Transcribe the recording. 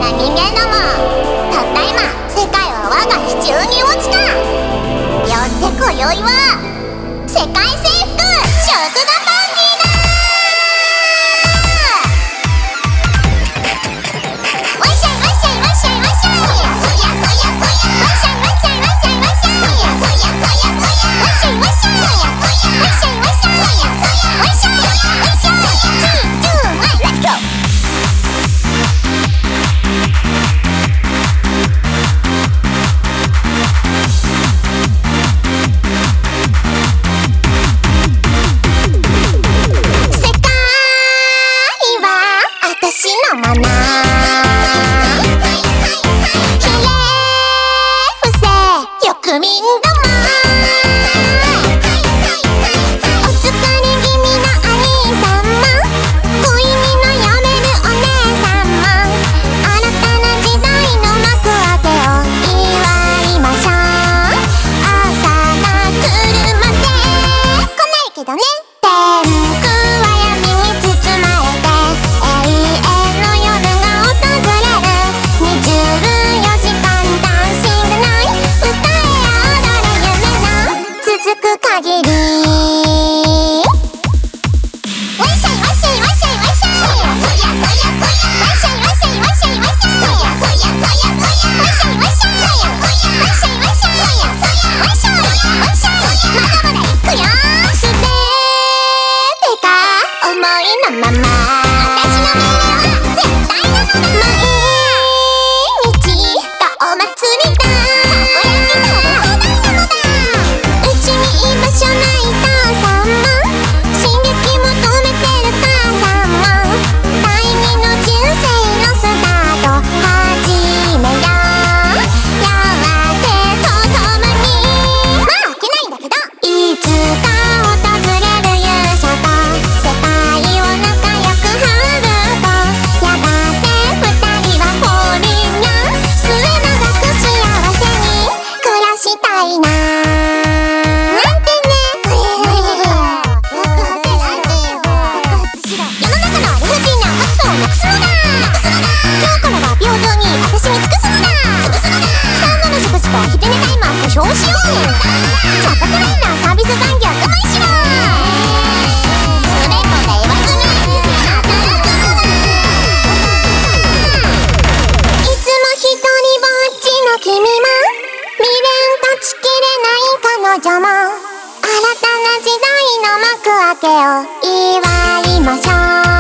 な人間ども、たった今世界は我が手中に落ちた。よって今宵は世界征服食のパーティーだ。わっしゃいわっしゃいわっしゃいわっしゃい、そやそやそやそや、わっしゃいわっしゃいわっしゃいわっしゃい、そやそやそやそや、わっしゃいわっしゃい、そやそや、わっしゃいわっしゃい、そやそや、わっしゃいわっしゃい、わっしゃい、3、2、1、レッツゴー。私のマナー、ひれ伏せよくみんども、お疲れ気味な兄さんも、恋に悩めるお姉さんも、新たな時代の幕開けを祝いましょう。朝が来るまで来ないけどね。天空は闇に包まれて永遠の夜が訪れる。24時間ダンシングナイト、歌え踊れ夢の続く限り。わっしゃいわっしゃいわっしゃいわっしゃい、そやそやそやそや、わっしゃいわっしゃいわっしゃいわっしゃい、そやそやそやそや、わっしゃいわっしゃい、そやそや、わっしゃいわっしゃい、そやそや、わっしゃいわっしゃい、まだまだいくよ。すべてが思いのまま、私の命令は絶対なのだ。毎日がお祭りだ。たこ焼き食べ放題なのだ。うちに居場所ない父さんも、進撃求めてる母さんも、第二の人生のスタート始めよう。夜明けとともに、まあ明けないんだけど、いつか訪れる勇者と世界を仲良くハーブと、やがて二人はフォーリンよ、末永く幸せに暮らしたいななんてね。世の中の理不尽な格差をなくすのだ。今日からは平等に私に尽くすのだ。スタンドの食事と昼寝タイマー保証しよう。チャットライナーサービス残業我慢しろ。つれこで言わずに働くのだ。いつも一人ぼっちの君も、未練断ち切れない彼女も、新たな時代の幕開けを祝いましょう。